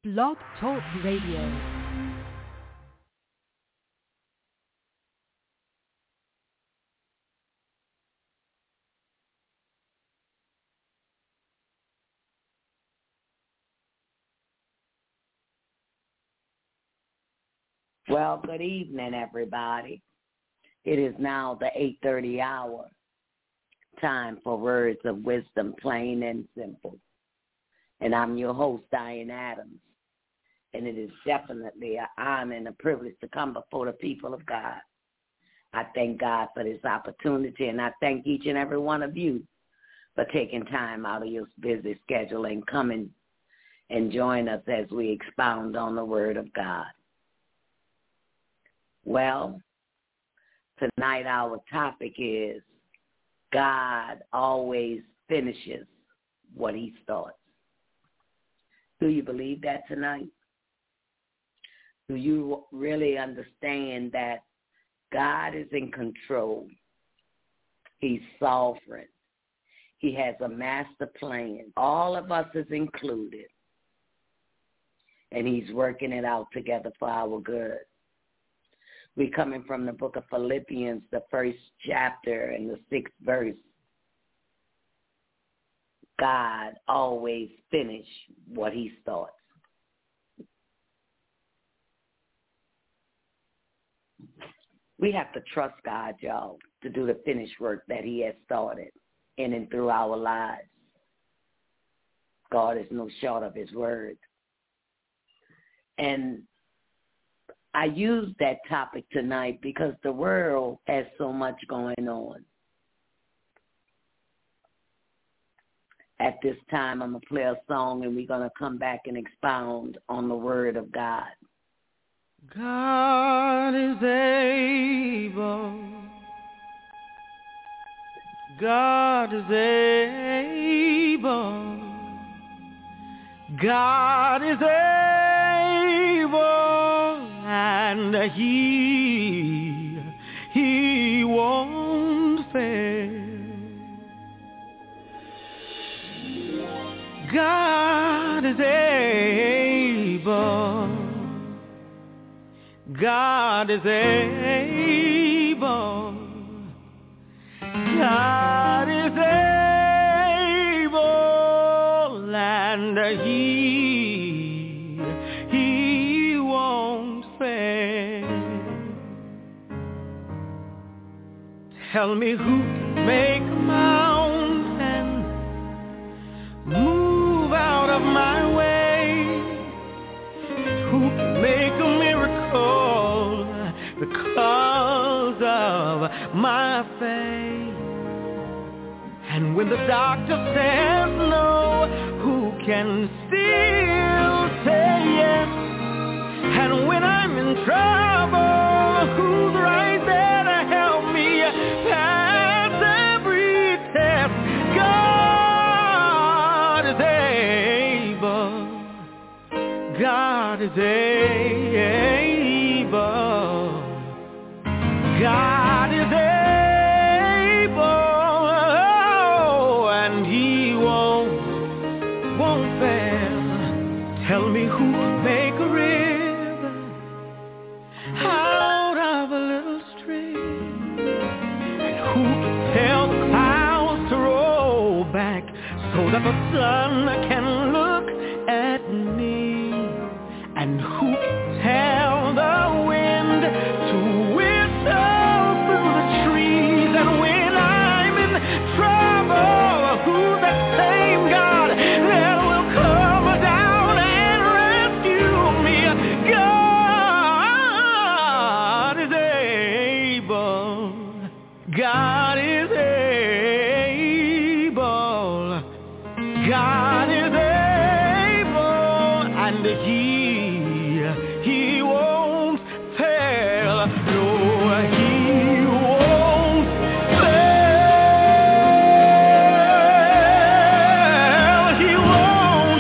Blog Talk Radio. Well, good evening, everybody. It is now the 8:30 hour. Time for Words of Wisdom, plain and simple. And I'm your host, Diane Adams. And it is definitely an honor and a privilege to come before the people of God. I thank God for this opportunity, and I thank each and every one of you for taking time out of your busy schedule and coming and join us as we expound on the Word of God. Well, tonight our topic is God always finishes what he starts. Do you believe that tonight? Do you really understand that God is in control? He's sovereign. He has a master plan. All of us is included. And he's working it out together for our good. We're coming from the book of Philippians, the 1st chapter and the 6th verse. God always finishes what he starts. We have to trust God, y'all, to do the finished work that he has started in and through our lives. God is no short of his word. And I use that topic tonight because the world has so much going on. At this time, I'm going to play a song, and we're going to come back and expound on the Word of God. God is able. God is able. God is able, and he won't fail. God is able. God is able. God is able, and he won't fail. Tell me who can make a mountain move out of my way? Who can make a miracle because of my faith? And when the doctor says no, who can still say yes? And when I'm in trouble, who's right there to help me pass every test? God is able. God is able. God is able. And he won't fail. Tell me who can make a river out of a little stream, and who can tell the clouds to roll back so that the sun can look at me, and who can tell the wind to whistle through the trees. And when I'm in trouble, who's that same God that will come down and rescue me? God is able. God is able. God is able, and he won't fail. No, he won't fail. He won't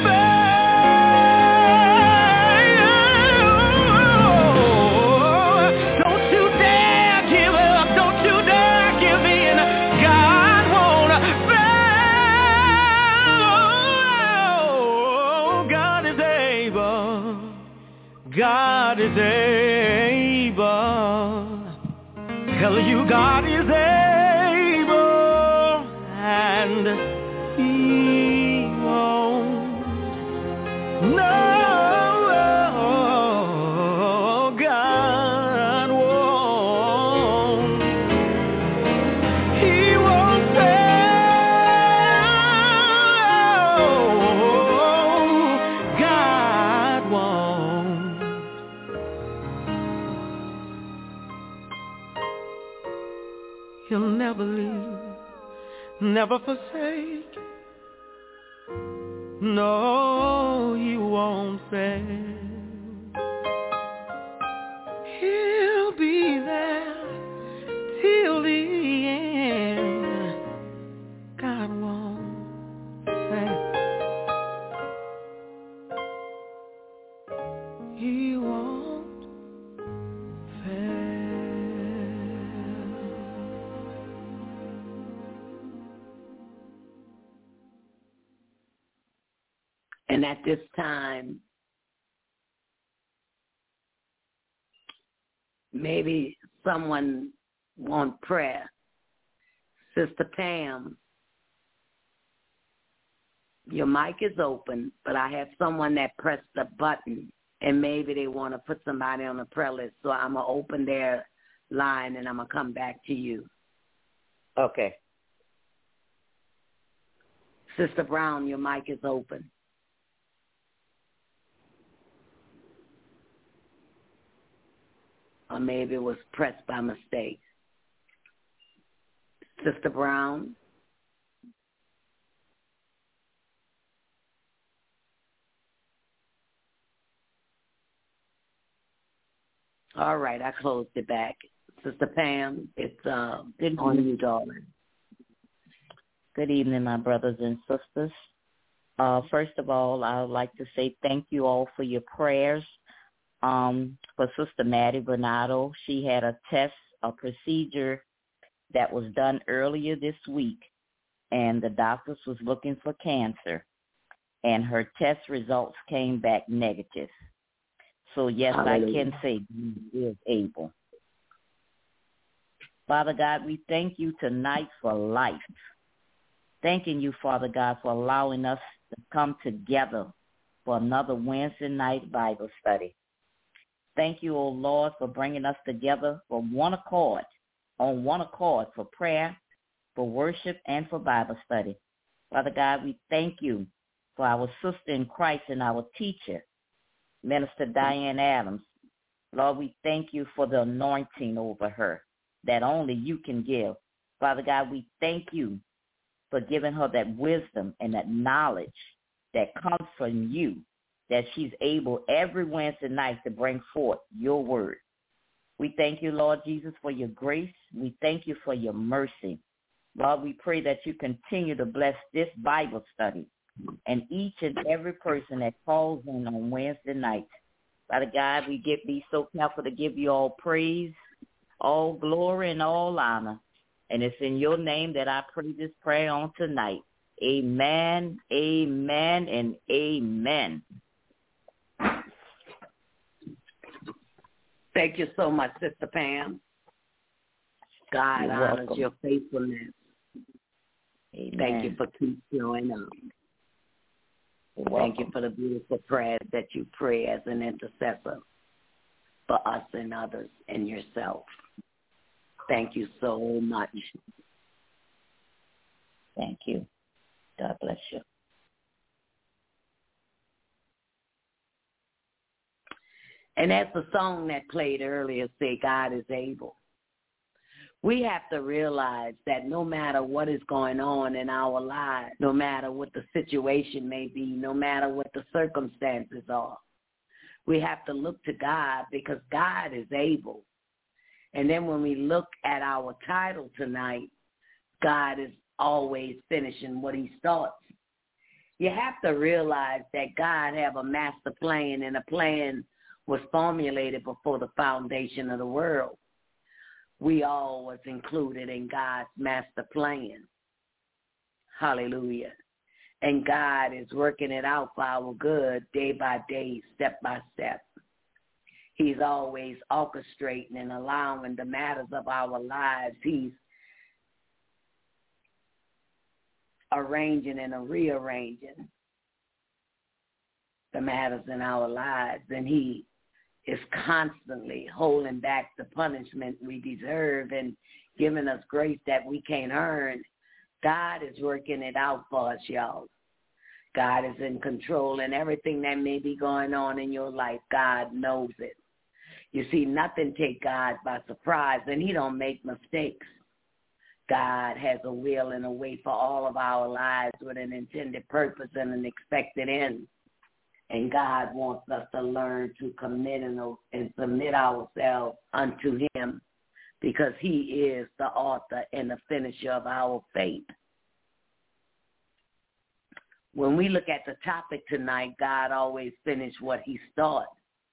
fail. Don't you dare give up. Don't you dare give in. God won't fail. God is able. God is able. Tell you God is able, and He won't. No, God won't. He won't fail. God won't. He'll never leave, never forsake. No, He won't fail. He'll be there till the end. God won't fail. He won't fail. And at this time, maybe someone want prayer. Sister Pam, your mic is open, but I have someone that pressed the button, and maybe they want to put somebody on the prayer list. So I'm going to open their line, and I'm going to come back to you. Okay. Sister Brown, your mic is open. Or maybe it was pressed by mistake. Sister Brown? All right, I closed it back. Sister Pam, it's on you, darling. Good evening, my brothers and sisters. First of all, I would like to say thank you all for your prayers. For Sister Maddie Bernardo, she had a procedure that was done earlier this week, and the doctors was looking for cancer, and her test results came back negative. So, yes, hallelujah. I can say He is able. Father God, we thank you tonight for life. Thanking you, Father God, for allowing us to come together for another Wednesday night Bible study. Thank you, O Lord, for bringing us together on one accord for prayer, for worship, and for Bible study. Father God, we thank you for our sister in Christ and our teacher, Minister Diane Adams. Lord, we thank you for the anointing over her that only you can give. Father God, we thank you for giving her that wisdom and that knowledge that comes from you, that she's able every Wednesday night to bring forth your word. We thank you, Lord Jesus, for your grace. We thank you for your mercy. Lord, we pray that you continue to bless this Bible study and each and every person that calls in on Wednesday night. Father God, we be so careful to give you all praise, all glory, and all honor. And it's in your name that I pray this prayer on tonight. Amen, amen, and amen. Thank you so much, Sister Pam. God honors your faithfulness. Amen. Thank you for keep showing up. Thank you for the beautiful prayers that you pray as an intercessor for us and others and yourself. Thank you so much. Thank you. God bless you. And as the song that played earlier said, God is able. We have to realize that no matter what is going on in our lives, no matter what the situation may be, no matter what the circumstances are, we have to look to God because God is able. And then when we look at our title tonight, God is always finishing what he starts. You have to realize that God have a master plan, and a plan was formulated before the foundation of the world. We all was included in God's master plan. Hallelujah. And God is working it out for our good day by day, step by step. He's always orchestrating and allowing the matters of our lives. He's arranging and rearranging the matters in our lives. And he is constantly holding back the punishment we deserve and giving us grace that we can't earn. God is working it out for us, y'all. God is in control, and everything that may be going on in your life, God knows it. You see, nothing take God by surprise, and he don't make mistakes. God has a will and a way for all of our lives with an intended purpose and an expected end. And God wants us to learn to commit and submit ourselves unto him, because he is the author and the finisher of our faith. When we look at the topic tonight, God always finished what he started.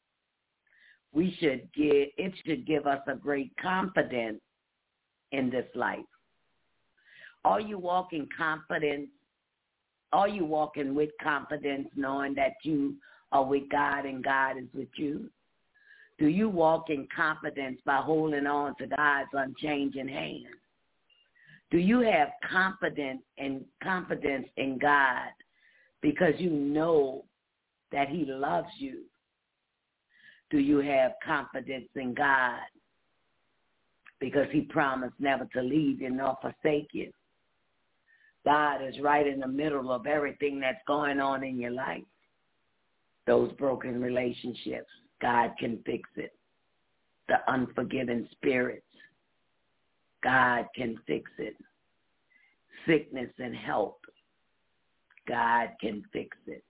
It should give us a great confidence in this life. Are you walking confidence? Are you walking with confidence, knowing that you are with God and God is with you? Do you walk in confidence by holding on to God's unchanging hand? Do you have confidence in God because you know that he loves you? Do you have confidence in God because he promised never to leave you nor forsake you? God is right in the middle of everything that's going on in your life. Those broken relationships, God can fix it. The unforgiven spirits, God can fix it. Sickness and health, God can fix it.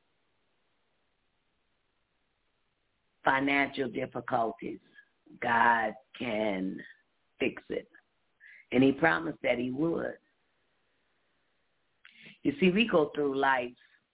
Financial difficulties, God can fix it. And he promised that he would. You see, we go through life.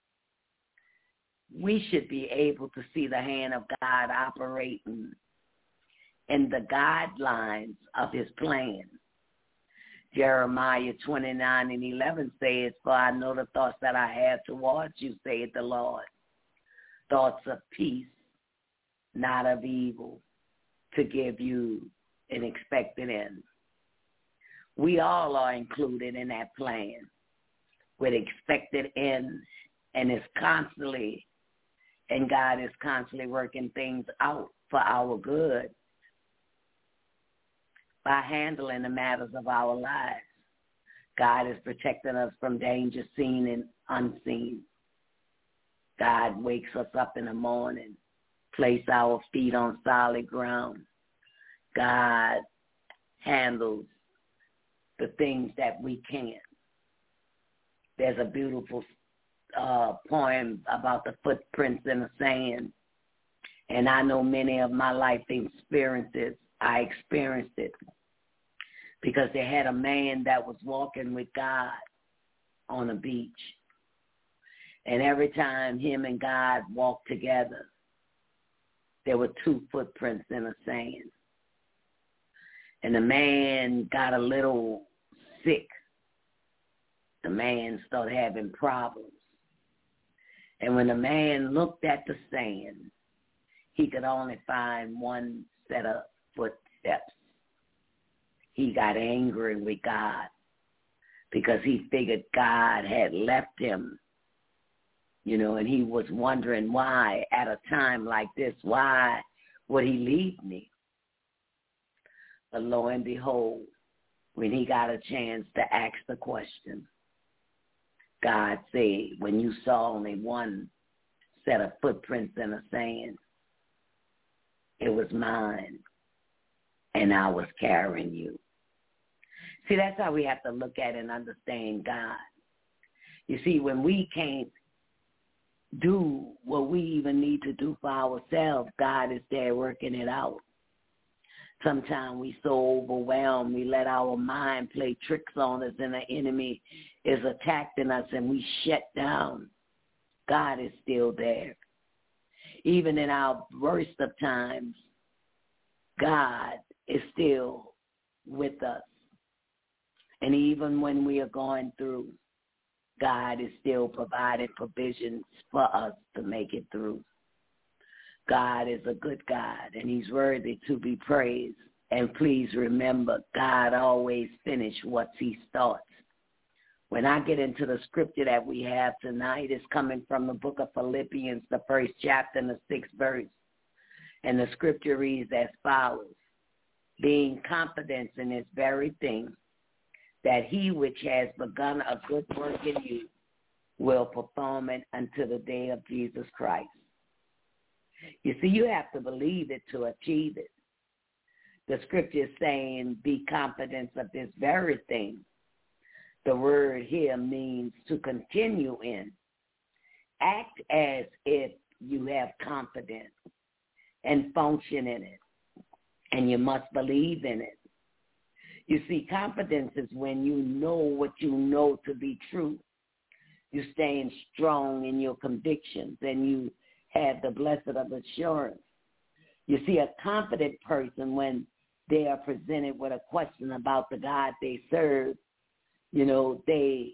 We should be able to see the hand of God operating in the guidelines of his plan. Jeremiah 29:11 says, "For I know the thoughts that I have towards you, saith the Lord, thoughts of peace, not of evil, to give you an expected end." We all are included in that plan with expected end, and God is constantly working things out for our good by handling the matters of our lives. God is protecting us from danger seen and unseen. God wakes us up in the morning, place our feet on solid ground. God handles the things that we can't. There's a beautiful poem about the footprints in the sand. And I know many of my life experiences, I experienced it because they had a man that was walking with God on a beach. And every time him and God walked together, there were two footprints in the sand. And the man got a little sick. The man started having problems. And when the man looked at the sand, he could only find one set of footsteps. He got angry with God because he figured God had left him, and he was wondering why at a time like this, why would he leave me? But lo and behold, when he got a chance to ask the question, God said, when you saw only one set of footprints in the sand, it was mine, and I was carrying you. See, that's how we have to look at and understand God. You see, when we can't do what we even need to do for ourselves, God is there working it out. Sometimes we so overwhelmed, we let our mind play tricks on us, and the enemy is attacking us, and we shut down. God is still there. Even in our worst of times, God is still with us. And even when we are going through, God is still providing provisions for us to make it through. God is a good God, and he's worthy to be praised. And please remember, God always finishes what he starts. When I get into the scripture that we have tonight, it's coming from the book of Philippians, the 1st chapter and the 6th verse. And the scripture reads as follows: being confident in this very thing, that he which has begun a good work in you will perform it until the day of Jesus Christ. You see, you have to believe it to achieve it. The scripture is saying, be confident of this very thing. The word here means to continue in. Act as if you have confidence and function in it. And you must believe in it. You see, confidence is when you know what you know to be true. You're staying strong in your convictions, and you have the blessed of assurance. You see, a confident person, when they are presented with a question about the God they serve, you know, they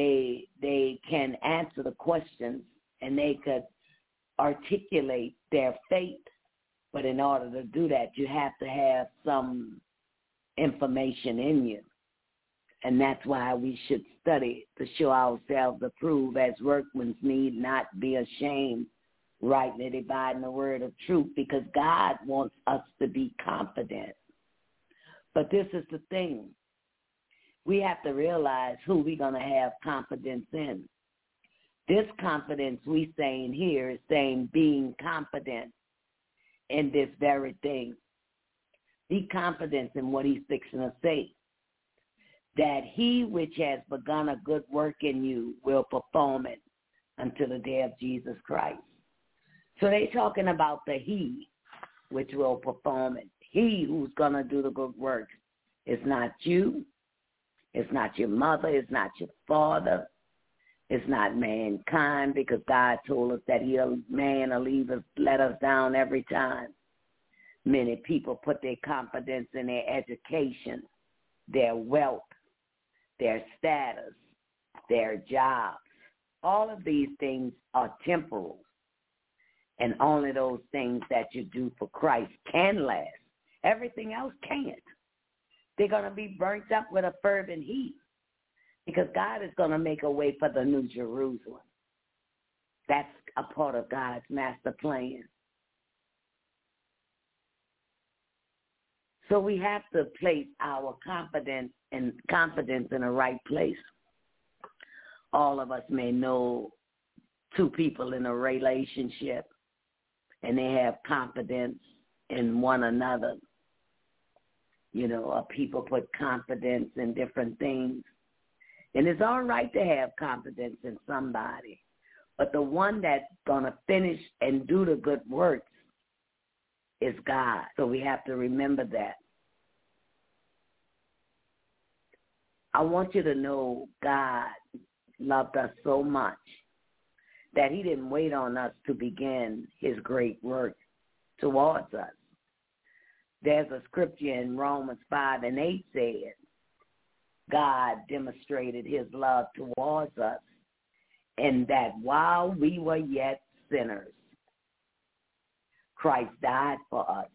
can answer the questions, and they could articulate their faith. But in order to do that, you have to have some information in you. And that's why we should study to show ourselves approved as workmen need not be ashamed, rightly dividing the word of truth, because God wants us to be confident. But this is the thing. We have to realize who we're going to have confidence in. This confidence we saying here is saying being confident in this very thing. Be confident in what he's fixing to say. That he which has begun a good work in you will perform it until the day of Jesus Christ. So they're talking about the he which will perform it. He who's going to do the good work. It's not you. It's not your mother. It's not your father. It's not mankind, because God told us that man will leave us, let us down every time. Many people put their confidence in their education, their wealth, their status, their jobs. All of these things are temporal, and only those things that you do for Christ can last. Everything else can't. They're going to be burnt up with a fervent heat, because God is going to make a way for the New Jerusalem. That's a part of God's master plan. So we have to place our confidence in the right place. All of us may know two people in a relationship, and they have confidence in one another. You know, people put confidence in different things. And it's all right to have confidence in somebody. But the one that's going to finish and do the good works is God. So we have to remember that. I want you to know God loved us so much that he didn't wait on us to begin his great work towards us. There's a scripture in Romans 5:8 says, God demonstrated his love towards us, and that while we were yet sinners, Christ died for us.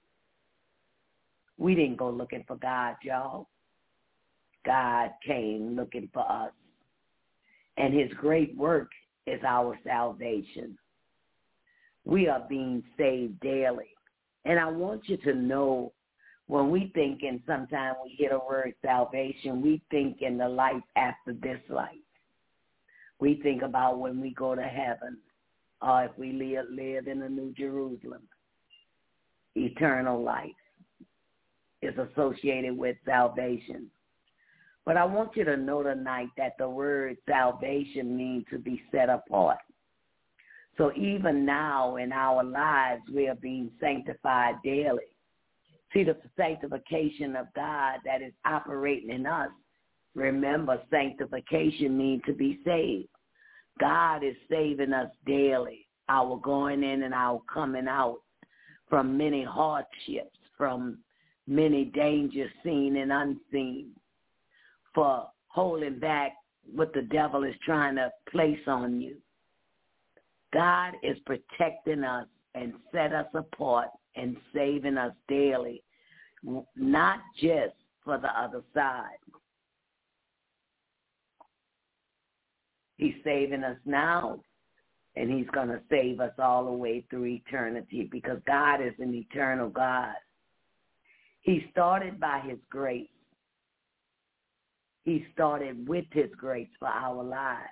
We didn't go looking for God, y'all. God came looking for us. And his great work is our salvation. We are being saved daily. And I want you to know, when we think, and sometimes we hear the word salvation, we think in the life after this life. We think about when we go to heaven, or if we live in the New Jerusalem. Eternal life is associated with salvation. But I want you to know tonight that the word salvation means to be set apart. So even now in our lives, we are being sanctified daily. See, the sanctification of God that is operating in us. Remember, sanctification means to be saved. God is saving us daily, our going in and our coming out from many hardships, from many dangers seen and unseen, for holding back what the devil is trying to place on you. God is protecting us and set us apart and saving us daily, not just for the other side. He's saving us now, and he's going to save us all the way through eternity, because God is an eternal God. He started by his grace. He started with his grace for our lives.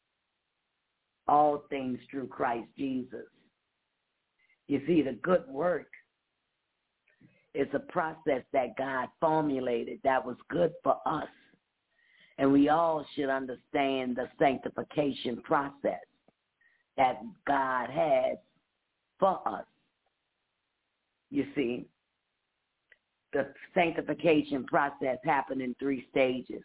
All things through Christ Jesus. You see, the good work is a process that God formulated that was good for us. And we all should understand the sanctification process that God has for us. You see, the sanctification process happened in 3 stages.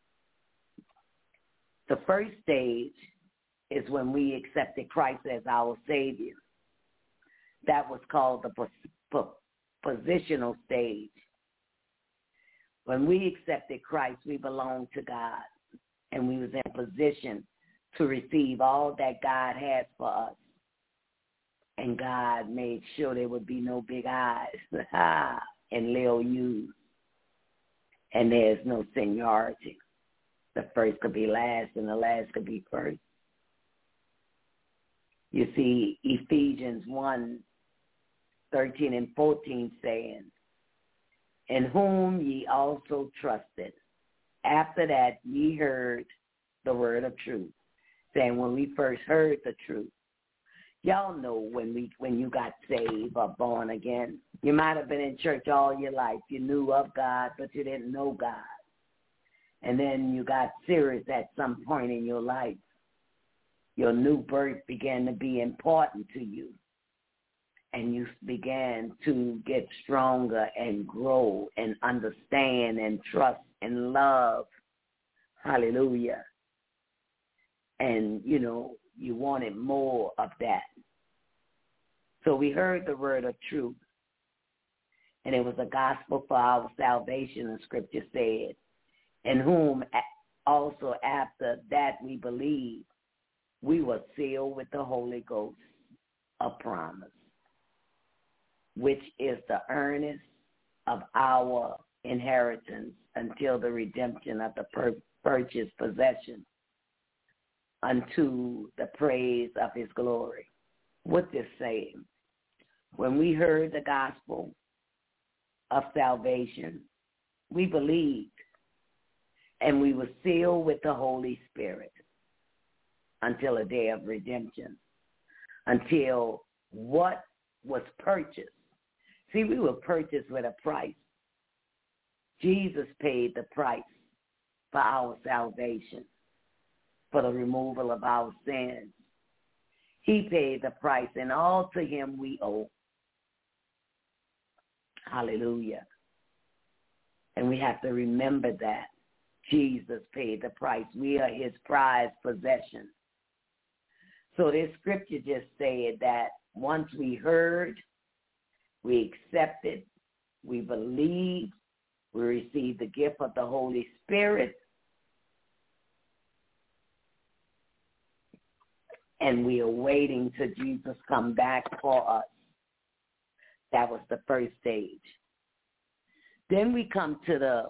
The first stage is when we accepted Christ as our Savior. That was called the positional stage. When we accepted Christ, we belonged to God, and we was in position to receive all that God has for us. And God made sure there would be no big eyes and little U's. And there's no seniority. The first could be last, and the last could be first. You see, Ephesians 1:13 and 14 saying, in whom ye also trusted. After that, ye heard the word of truth. Saying when we first heard the truth. Y'all know when you got saved or born again. You might have been in church all your life. You knew of God, but you didn't know God. And then you got serious at some point in your life. Your new birth began to be important to you. And you began to get stronger and grow and understand and trust and love. Hallelujah. And, you wanted more of that. So we heard the word of truth. And it was a gospel for our salvation, the scripture said. In whom also after that we believe, we were sealed with the Holy Ghost, a promise, which is the earnest of our inheritance until the redemption of the purchased possession, unto the praise of his glory. What this saying? When we heard the gospel of salvation, we believed, and we were sealed with the Holy Spirit until a day of redemption, until what was purchased. See, we were purchased with a price. Jesus paid the price for our salvation, for the removal of our sins. He paid the price, and all to him we owe. Hallelujah. And we have to remember that. Jesus paid the price. We are his prized possession. So this scripture just said that once we heard, we accepted, we believed, we received the gift of the Holy Spirit, and we are waiting till Jesus come back for us. That was the first stage. Then we come to the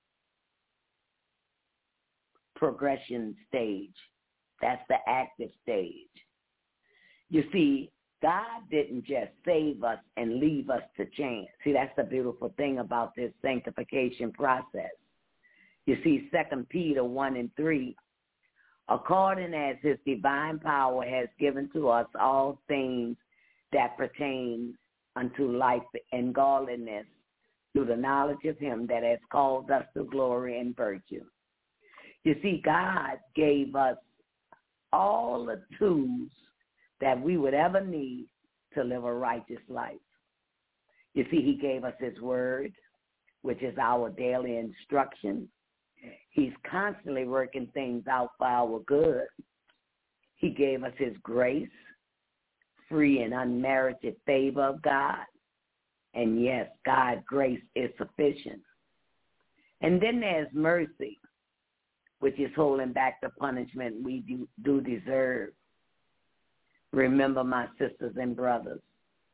progression stage. That's the active stage. You see, God didn't just save us and leave us to chance. See, that's the beautiful thing about this sanctification process. You see, 2 Peter 1:3, according as his divine power has given to us all things that pertain unto life and godliness through the knowledge of him that has called us to glory and virtue. You see, God gave us all the tools that we would ever need to live a righteous life. You see, he gave us his word, which is our daily instruction. He's constantly working things out for our good. He gave us his grace, free and unmerited favor of God. And yes, God's grace is sufficient. And then there's mercy, which is holding back the punishment we do deserve. Remember, my sisters and brothers,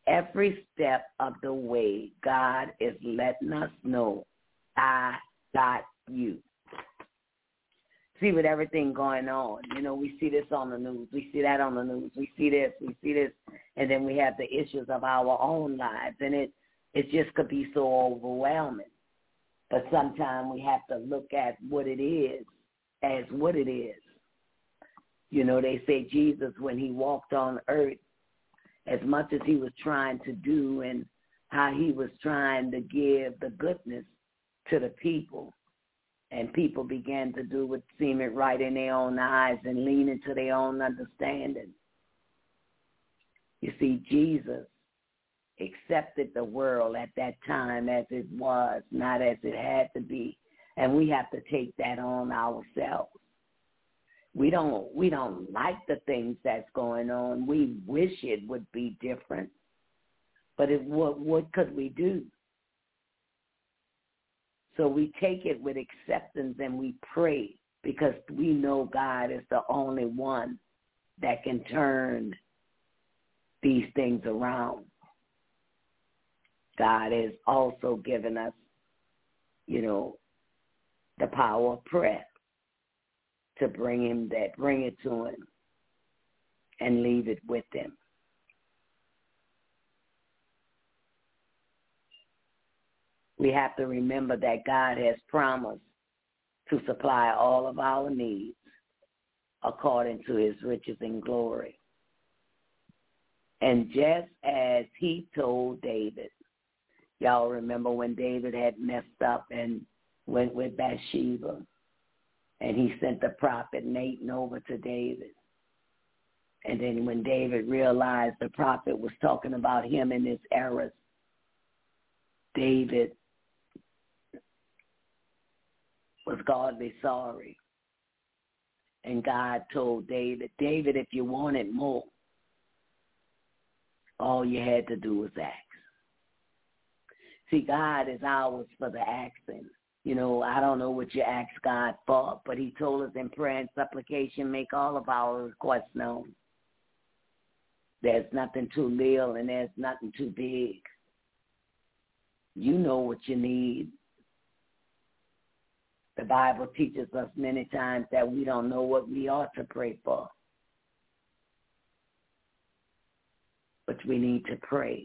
every step of the way, God is letting us know, I got you. See, with everything going on, we see this on the news, we see that on the news, we see this, and then we have the issues of our own lives, and it just could be so overwhelming. But sometimes we have to look at what it is as what it is. They say Jesus, when he walked on earth, as much as he was trying to do and how he was trying to give the goodness to the people, and people began to do what seemed right in their own eyes and lean into their own understanding. You see, Jesus accepted the world at that time as it was, not as it had to be. And we have to take that on ourselves. We don't like the things that's going on. We wish it would be different. But what could we do? So we take it with acceptance and we pray, because we know God is the only one that can turn these things around. God has also given us, the power of prayer to bring it to him and leave it with him. We have to remember that God has promised to supply all of our needs according to his riches and glory. And just as he told David, y'all remember when David had messed up and went with Bathsheba, and he sent the prophet Nathan over to David. And then when David realized the prophet was talking about him and his errors, David was godly sorry. And God told David, if you wanted more, all you had to do was ask. See, God is ours for the asking. I don't know what you ask God for, but he told us in prayer and supplication, make all of our requests known. There's nothing too little and there's nothing too big. You know what you need. The Bible teaches us many times that we don't know what we ought to pray for. But we need to pray.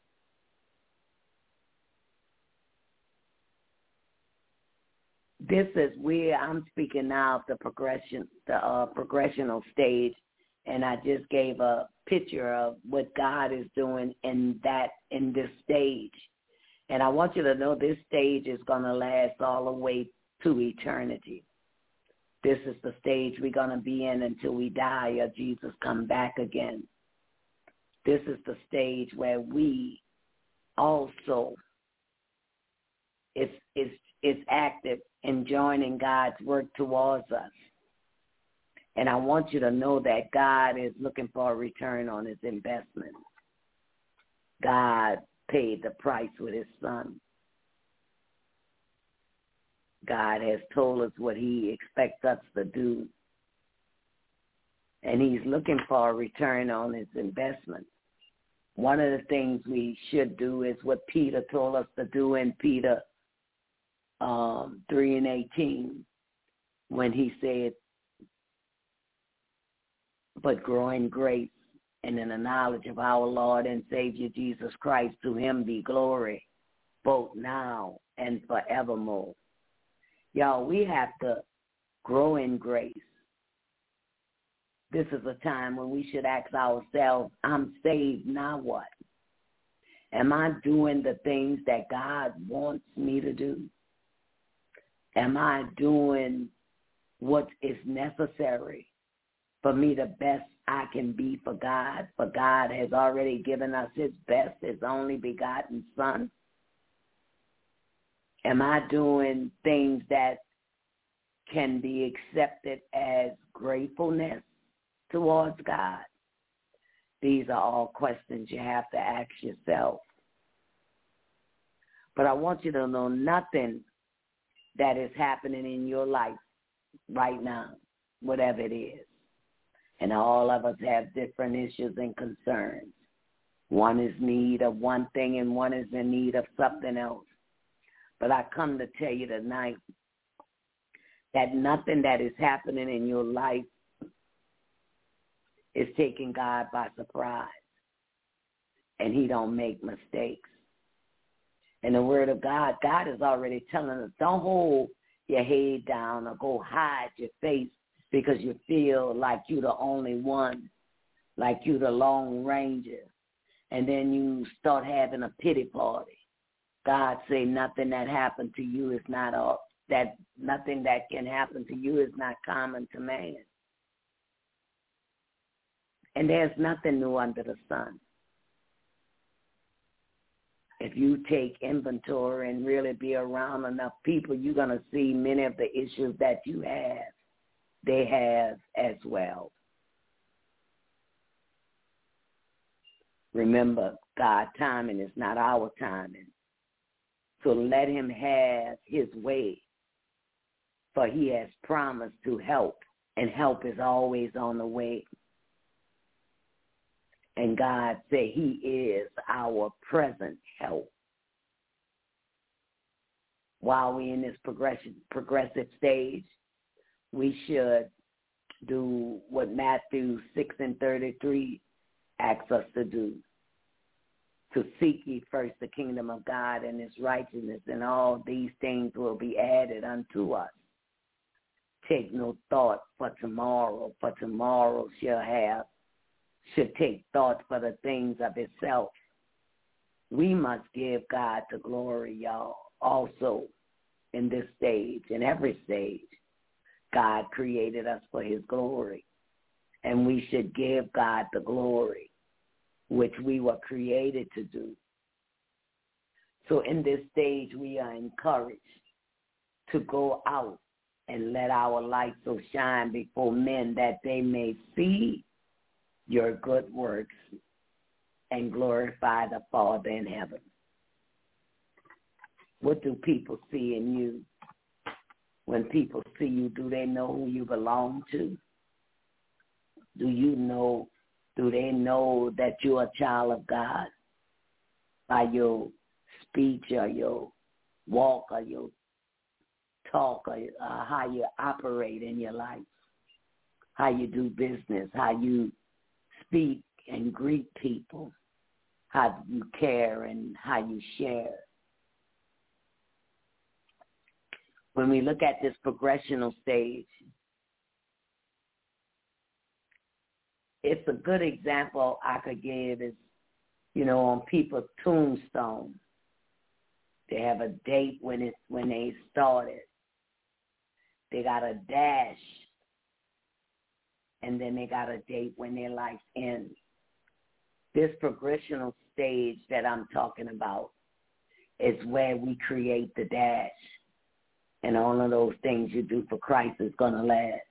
This is where I'm speaking now of the progressional stage, and I just gave a picture of what God is doing in this stage. And I want you to know this stage is going to last all the way to eternity. This is the stage we're going to be in until we die or Jesus come back again. This is the stage where we also is active in joining God's work towards us. And I want you to know that God is looking for a return on his investment. God paid the price with his son. God has told us what he expects us to do. And he's looking for a return on his investment. One of the things we should do is what Peter told us to do in Peter 3:18, when he said, but grow in grace and in the knowledge of our Lord and Savior Jesus Christ. To him be glory, both now and forevermore. Y'all, we have to grow in grace. This is a time when we should ask ourselves, I'm saved, now what? Am I doing the things that God wants me to do? Am I doing what is necessary for me the best I can be for God? For God has already given us his best, his only begotten son. Am I doing things that can be accepted as gratefulness towards God? These are all questions you have to ask yourself. But I want you to know nothing that is happening in your life right now, whatever it is. And all of us have different issues and concerns. One is in need of one thing and one is in need of something else. But I come to tell you tonight that nothing that is happening in your life is taking God by surprise. And he don't make mistakes. In the word of God, God is already telling us, don't hold your head down or go hide your face because you feel like you're the only one, like you're the Lone Ranger. And then you start having a pity party. God say nothing that happened to you is not all, that nothing that can happen to you is not common to man. And there's nothing new under the sun. If you take inventory and really be around enough people, you're going to see many of the issues that you have, they have as well. Remember, God's timing is not our timing. So let him have his way, for he has promised to help, and help is always on the way. And God said he is our present help. While we're in this progressive stage, we should do what Matthew 6:33 asks us to do. To seek ye first the kingdom of God and his righteousness, and all these things will be added unto us. Take no thought for tomorrow should take thought for the things of itself. We must give God the glory, y'all, also in this stage, in every stage. God created us for his glory, and we should give God the glory, which we were created to do. So in this stage, we are encouraged to go out and let our light so shine before men that they may see your good works and glorify the Father in heaven. What do people see in you? When people see you, do they know who you belong to? Do they know that you're a child of God by your speech or your walk or your talk or how you operate in your life, how you do business, how you speak and greet people, how you care and how you share? When we look at this progressional stage, it's a good example I could give is, on people's tombstone. They have a date when they started. They got a dash, and then they got a date when their life ends. This progressional stage that I'm talking about is where we create the dash, and all of those things you do for Christ is going to last.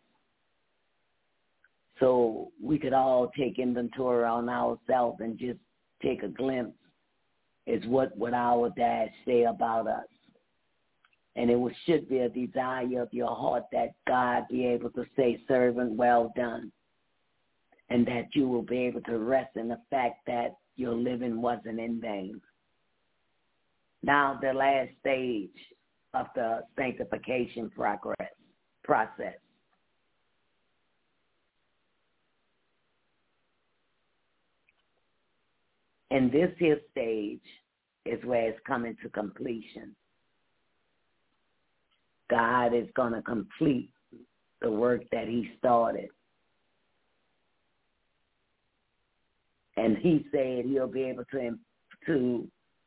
So we could all take inventory on ourselves and just take a glimpse is what would our dash say about us. And it should be a desire of your heart that God be able to say, servant, well done. And that you will be able to rest in the fact that your living wasn't in vain. Now the last stage of the sanctification process. And this here stage is where it's coming to completion. God is going to complete the work that he started. And he said he'll be able to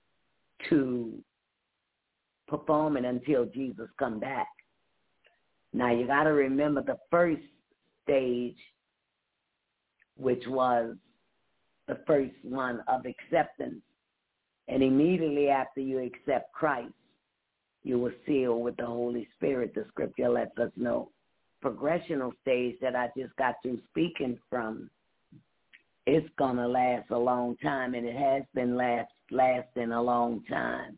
perform it until Jesus come back. Now you got to remember the first stage, which was the first one of acceptance. And immediately after you accept Christ, you were sealed with the Holy Spirit. The scripture lets us know. Progressional stage that I just got through speaking from, it's going to last a long time, and it has been lasting a long time.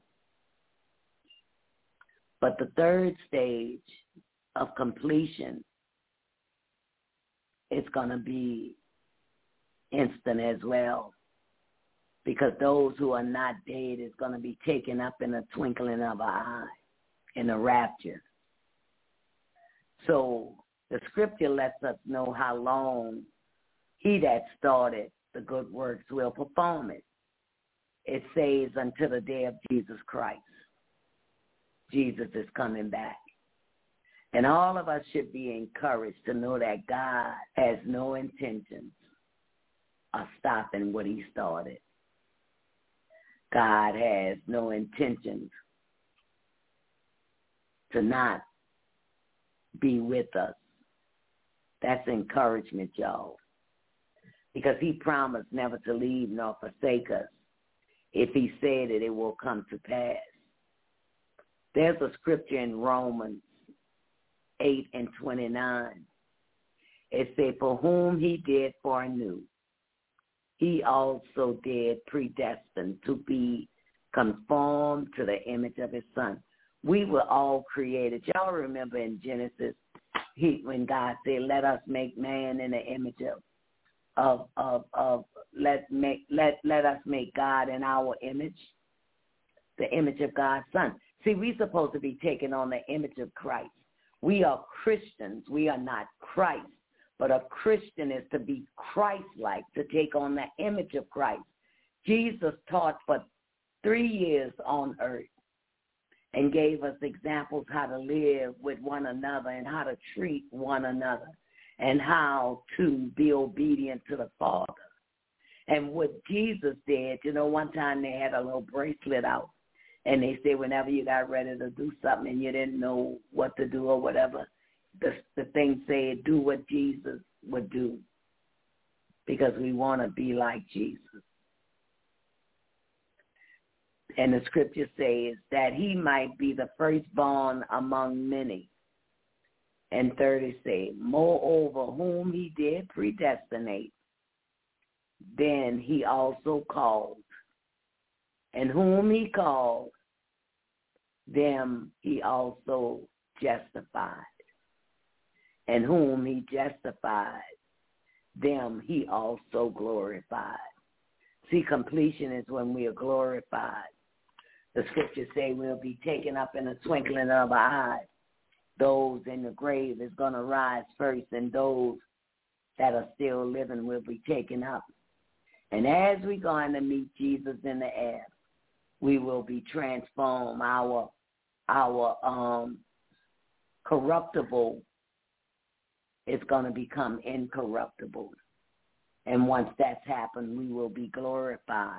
But the third stage of completion, it's going to be instant as well. because those who are not dead is going to be taken up in a twinkling of an eye, in a rapture. So the scripture lets us know how long he that started the good works will perform it. It says until the day of Jesus Christ. Jesus is coming back. And all of us should be encouraged to know that God has no intentions of stopping what he started. God has no intentions to not be with us. That's encouragement, y'all. Because he promised never to leave nor forsake us. If he said it, it will come to pass. There's a scripture in Romans 8:29. It said, for whom he did foreknew, he also did predestine to be conformed to the image of his son. We were all created. Y'all remember in Genesis, when God said, let us make man in the image let us make God in our image, the image of God's son. See, we're supposed to be taking on the image of Christ. We are Christians. We are not Christ. But a Christian is to be Christ-like, to take on the image of Christ. Jesus taught for 3 years on earth and gave us examples how to live with one another and how to treat one another and how to be obedient to the Father. And what Jesus did, one time they had a little bracelet out, and they said whenever you got ready to do something and you didn't know what to do or whatever, the thing said, do what Jesus would do, because we want to be like Jesus. And the scripture says that he might be the firstborn among many. And 30 says, moreover, whom he did predestinate, then he also called. And whom he called, them he also justified. And whom he justified, them he also glorified. See, completion is when we are glorified. The scriptures say we'll be taken up in a twinkling of an eye. Those in the grave is going to rise first, and those that are still living will be taken up. And as we're going to meet Jesus in the air, we will be transformed. Our corruptible is going to become incorruptible. And once that's happened, we will be glorified.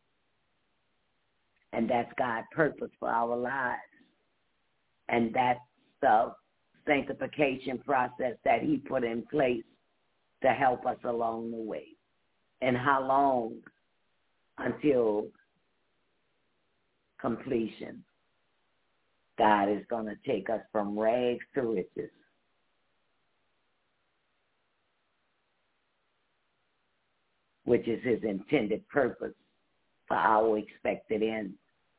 And that's God's purpose for our lives. And that's the sanctification process that he put in place to help us along the way. And how long? Until completion. God is going to take us from rags to riches. Which is his intended purpose for our expected end.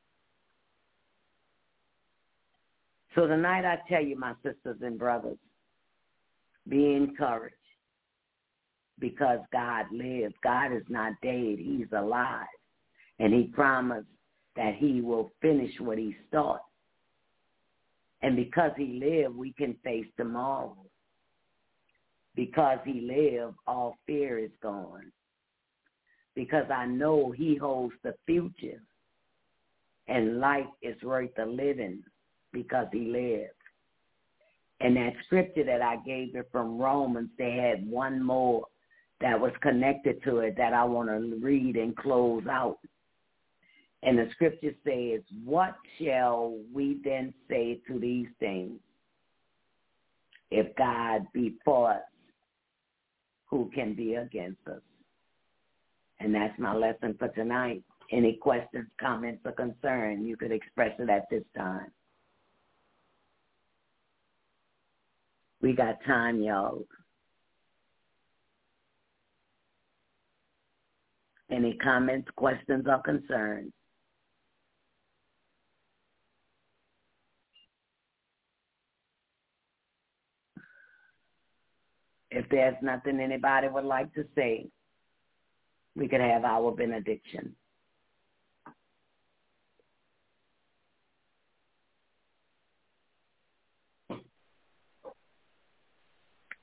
So tonight I tell you, my sisters and brothers, be encouraged, because God lives. God is not dead. He's alive. And he promised that he will finish what he started. And because he lived, we can face tomorrow. Because he lived, all fear is gone. Because I know he holds the future, and life is worth the living because he lived. And that scripture that I gave you from Romans, they had one more that was connected to it that I want to read and close out. And the scripture says, what shall we then say to these things? If God be for us, who can be against us? And that's my lesson for tonight. Any questions, comments, or concern, you could express it at this time. We got time, y'all. Any comments, questions, or concerns? If there's nothing anybody would like to say, we could have our benediction.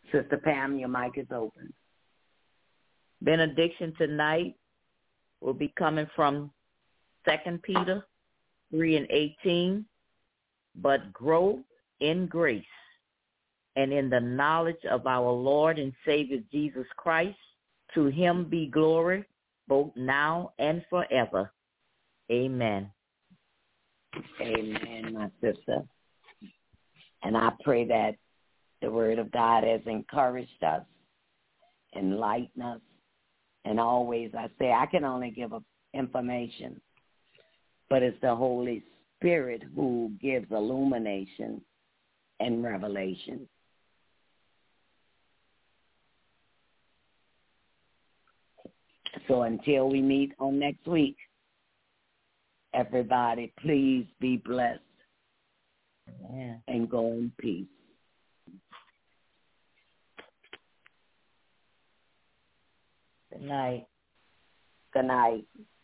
Sister Pam, your mic is open. Benediction tonight will be coming from 2 Peter 3:18. But grow in grace and in the knowledge of our Lord and Savior Jesus Christ. To him be glory both now and forever. Amen. Amen, my sister. And I pray that the word of God has encouraged us, enlightened us, and always I say I can only give information, but it's the Holy Spirit who gives illumination and revelation. So until we meet on next week, everybody, please be blessed. Yeah. And go in peace. Good night. Good night.